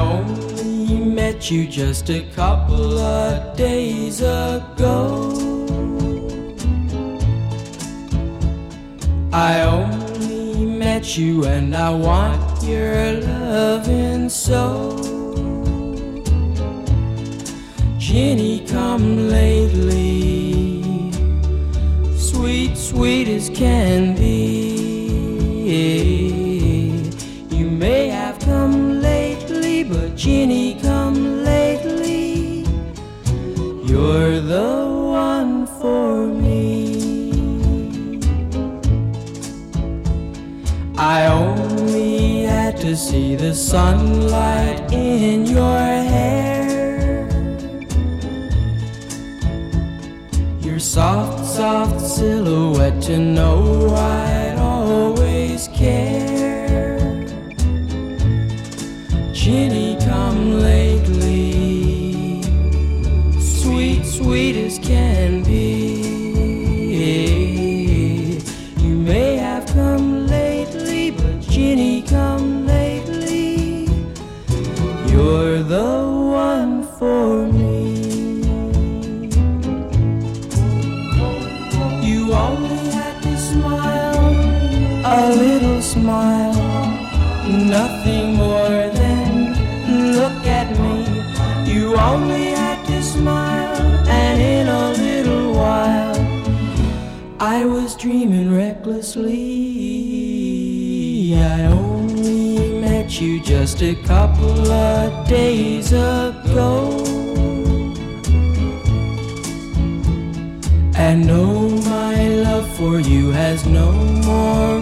only met you just a couple of days ago. I only met you and I want your loving so. Jenny, come lately, sweet, sweet as can be. You may have come lately, but Jenny, come lately. You're the one for me. I only had to see the sunlight in your hair, your soft, soft silhouette to know I'd always care. Jenny, come lately, sweet, sweet as can be. You may have come lately, but Jenny, come lately. You're the one for me. You only had to smile, a little smile, nothing more than look at me. You only had to smile, and in a little while I was dreaming recklessly. I only met you just a couple of days ago. And no, my love for you has no more